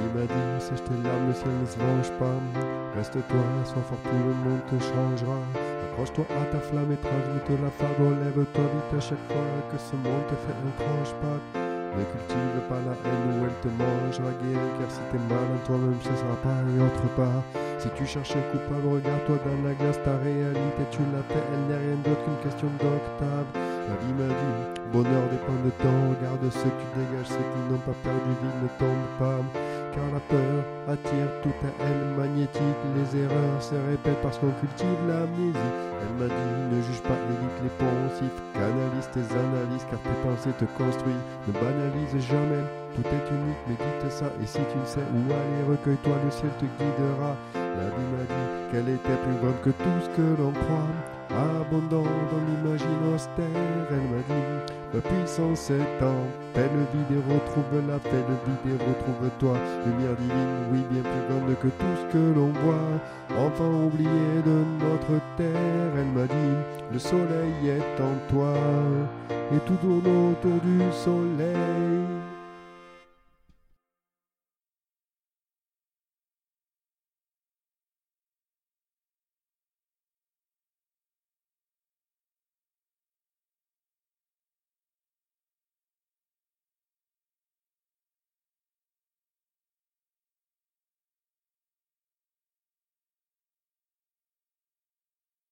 m'a dit, sèche tes larmes, le ciel ne se venge pas. Reste-toi, sois fort, tout le monde te changera. Accroche-toi à ta flamme et transmette la fardeau. Lève-toi vite à chaque fois que ce monde te fait un croche-patte. Ne cultive pas la haine où elle te mangera guéri, car si t'es mal en toi-même, ce sera pareil autre part. Si tu cherches un coupable, regarde-toi dans la glace, ta réalité tu la fais, elle n'est rien d'autre qu'une question d'octave. La vie m'a dit, bonheur dépend de ton regard, de ceux que tu dégages, ceux qui n'ont pas peur du vide ne tombent pas. Car la peur attire toute haine magnétique, les erreurs se répètent parce qu'on cultive l'amnésie. Elle m'a dit, ne juge pas, évite les poncifs, canalise tes analyses car tes pensées te construisent. Ne banalise jamais, tout est unique, médite ça, et si tu ne sais où aller, recueille-toi, le ciel te guidera. La vie m'a dit qu'elle était plus grande que tout ce que l'on croit, abondant dans l'imagine austère. Elle m'a dit, ma puissance est en fais le vide et retrouve-la, fais le vide et retrouve-toi. Lumière divine, oui, bien plus grande que tout ce que l'on voit, enfant oublié de notre terre. Elle m'a dit, le soleil est en toi, et tout tourne autour du soleil.